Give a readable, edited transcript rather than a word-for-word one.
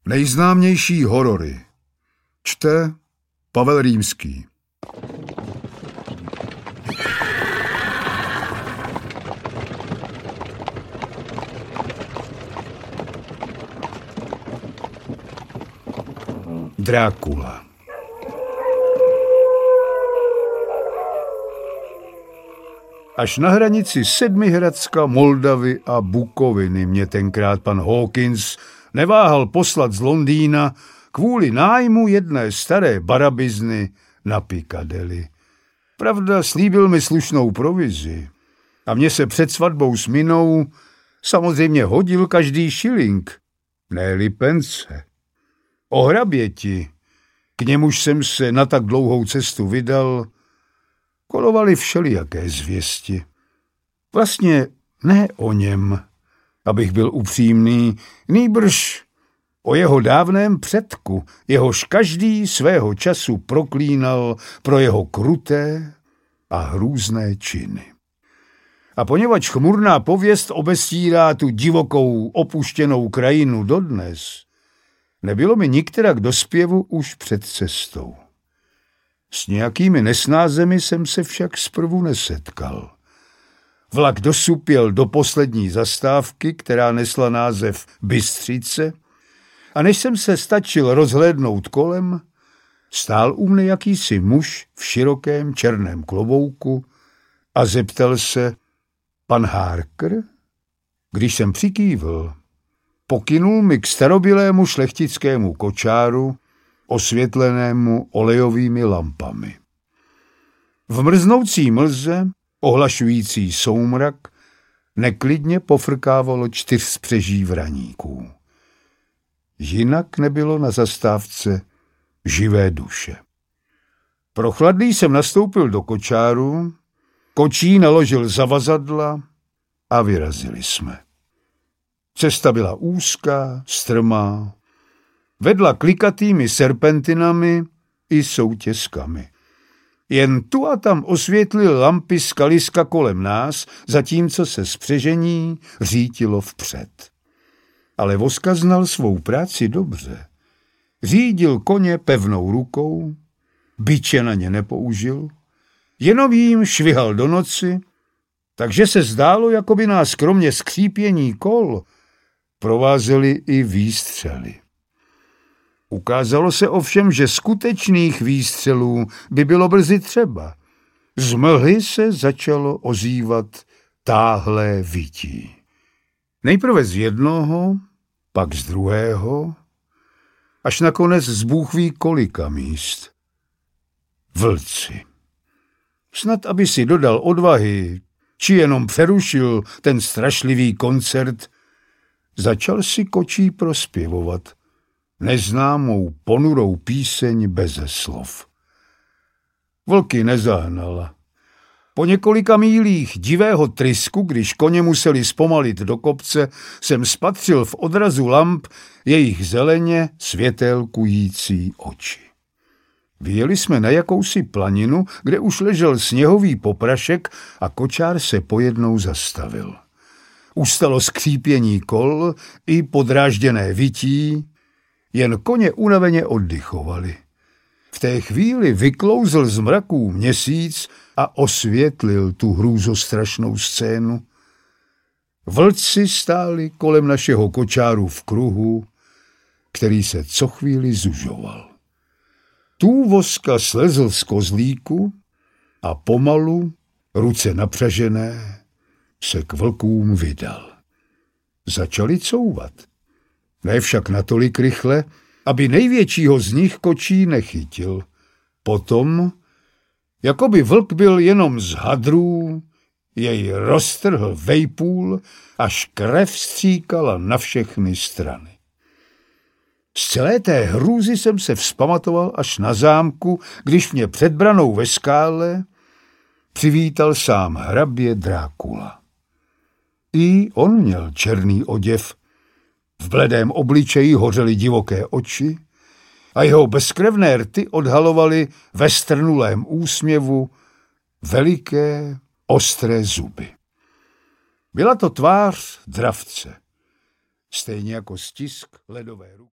Nejznámější horory. Čte Pavel Rýmský. Drákula. Až na hranici Sedmihradska, Moldavy a Bukoviny mě tenkrát pan Hawkins neváhal poslat z Londýna kvůli nájmu jedné staré barabizny na Piccadilly. Pravda, slíbil mi slušnou provizi a mně se před svatbou s Minou samozřejmě hodil každý šiling, ne-li pence. O hraběti, k němuž jsem se na tak dlouhou cestu vydal, kolovaly všelijaké zvěsti. Vlastně ne o něm, abych byl upřímný, nýbrž o jeho dávném předku, jehož každý svého času proklínal pro jeho kruté a hrůzné činy. A poněvadž chmurná pověst obestírá tu divokou opuštěnou krajinu dodnes, nebylo mi nikterak do zpěvu už před cestou. S nějakými nesnázemi jsem se však zprvu nesetkal. Vlak dosud jel do poslední zastávky, která nesla název Bystřice, a než jsem se stačil rozhlédnout kolem, stál u mne jakýsi muž v širokém černém klobouku a zeptal se: pan Harker? Když jsem přikývl, pokynul mi k starobilému šlechtickému kočáru, osvětlenému olejovými lampami. V mrznoucí mlze, ohlašující soumrak, neklidně pofrkávalo 4 spřeží vraníků. Jinak nebylo na zastávce živé duše. Prochladlý jsem nastoupil do kočáru, kočí naložil zavazadla a vyrazili jsme. Cesta byla úzká, strmá, vedla klikatými serpentinami i soutězkami. Jen tu a tam osvětlil lampy skaliska kolem nás, zatímco se spřežení řítilo vpřed. Ale Voska znal svou práci dobře. Řídil koně pevnou rukou, biče na ně nepoužil, jenom jím švihal do noci, takže se zdálo, jako by nás kromě skřípění kol provázely i výstřely. Ukázalo se ovšem, že skutečných výstřelů by bylo brzy třeba. Z mlhy se začalo ozývat táhlé vytí. Nejprve z jednoho, pak z druhého, až nakonec z Bůh ví kolika míst. Vlci. Snad, aby si dodal odvahy, či jenom přerušil ten strašlivý koncert, začal si kočí prospěvovat neznámou ponurou píseň beze slov. Vlky nezahnala. Po několika mílích divého trysku, když koně museli zpomalit do kopce, jsem spatřil v odrazu lamp jejich zeleně světélkující oči. Vyjeli jsme na jakousi planinu, kde už ležel sněhový poprašek a kočár se pojednou zastavil. Ustalo skřípění kol i podrážděné vytí, jen koně unaveně oddychovali. V té chvíli vyklouzl z mraků měsíc a osvětlil tu hrůzostrašnou scénu. Vlci stáli kolem našeho kočáru v kruhu, který se co chvíli zužoval. Tu Voska slezl z kozlíku a pomalu, ruce napřažené, se k vlkům vydal. Začali couvat. Ne však natolik rychle, aby největšího z nich kočí nechytil. Potom, jako by vlk byl jenom z hadrů, jej roztrhl vejpůl, až krev stříkala na všechny strany. Z celé té hrůzy jsem se vzpamatoval až na zámku, když mě před branou ve skále přivítal sám hrabě Drákula. I on měl černý oděv, v bledém obličeji hořely divoké oči a jeho bezkrevné rty odhalovaly ve strnulém úsměvu veliké, ostré zuby. Byla to tvář dravce, stejně jako stisk ledové ruky.